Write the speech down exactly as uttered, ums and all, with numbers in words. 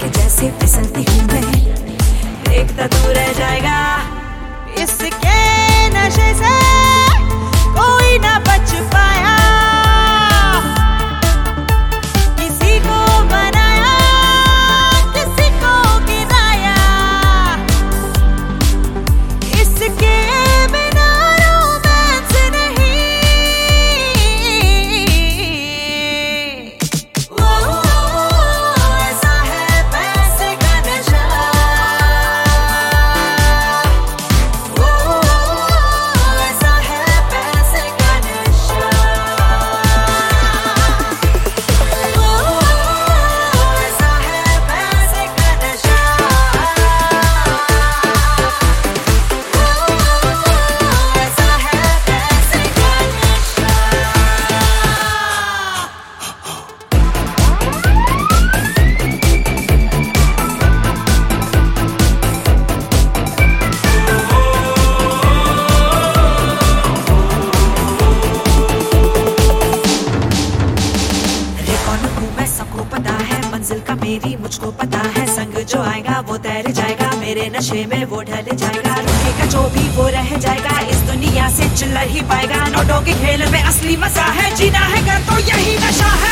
के जैसे फिसलती हूँ मैं, देखता तू रह जाएगा इसके नशे से, कोई ना बच पाया, किसी को बनाया किसी को गिराया, इसके बिना रोमांस नहीं। वो ऐसा है पैसे का नशा, वो ऐसा है पैसे का नशा, वो ऐसा है पैसे का नशा, वो ऐसा है पैसे का नशा। अरे कौन हूँ मैं सबको पता है, मंजिल का मेरी मुझको पता है, संग जो आएगा वो तैर जाएगा, मेरे नशे में वो ढल जाएगा, रुकेगा जो भी वो रह जाएगा, इस दुनिया से चिल्ला ही पाएगा, नोटों के खेल में असली मजा है, जीना है कर तो यही नशा है।